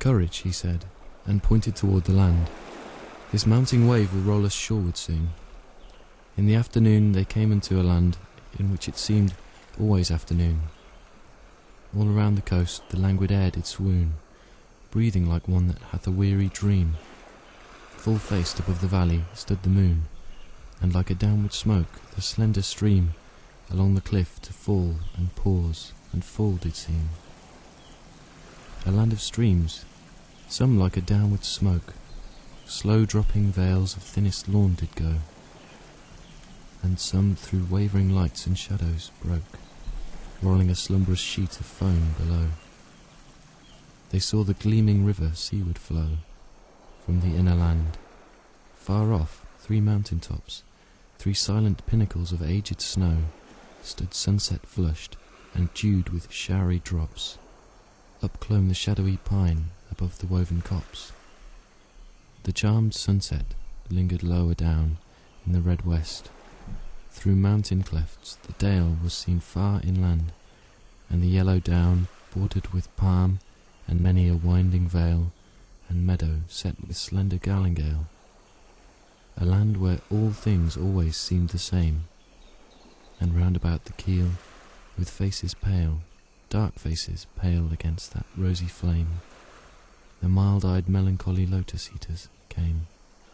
Courage, he said, and pointed toward the land. This mounting wave will roll us shoreward soon. In the afternoon they came into a land in which it seemed always afternoon. All around the coast the languid air did swoon, breathing like one that hath a weary dream. Full-faced above the valley stood the moon, and like a downward smoke the slender stream along the cliff to fall and pause and fall did seem. A land of streams, some like a downward smoke, slow dropping veils of thinnest lawn did go, and some through wavering lights and shadows broke, rolling a slumberous sheet of foam below. They saw the gleaming river seaward flow from the inner land. Far off, 3 mountain tops, 3 silent pinnacles of aged snow, stood sunset flushed and dewed with showery drops. Up clomb the shadowy pine above the woven copse. The charmed sunset lingered lower down in the red west. Through mountain clefts the dale was seen far inland, and the yellow down bordered with palm and many a winding vale and meadow set with slender galingale. A land where all things always seemed the same, and round about the keel, with faces pale, dark faces pale against that rosy flame, the mild-eyed melancholy lotus-eaters came.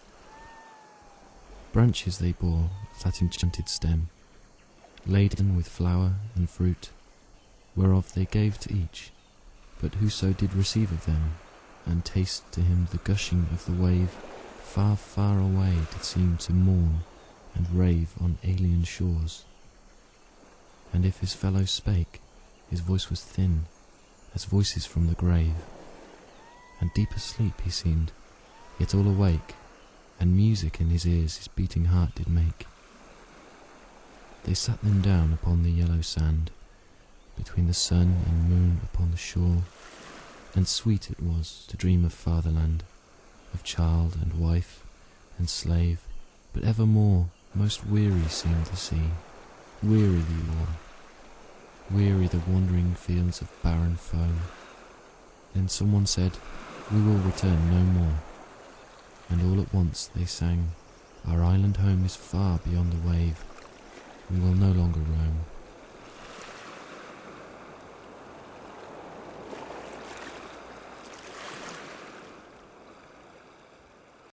Branches they bore of that enchanted stem, laden with flower and fruit, whereof they gave to each, but whoso did receive of them, and taste to him the gushing of the wave, far, far away did seem to mourn and rave on alien shores. And if his fellow spake, his voice was thin, as voices from the grave, and deep asleep he seemed, yet all awake, and music in his ears his beating heart did make. They sat them down upon the yellow sand, between the sun and moon upon the shore, and sweet it was to dream of fatherland, of child and wife and slave, but evermore most weary seemed the sea, weary the oar, weary the wandering fields of barren foam. Then someone said, "We will return no more," and all at once they sang, "Our island home is far beyond the wave, we will no longer roam."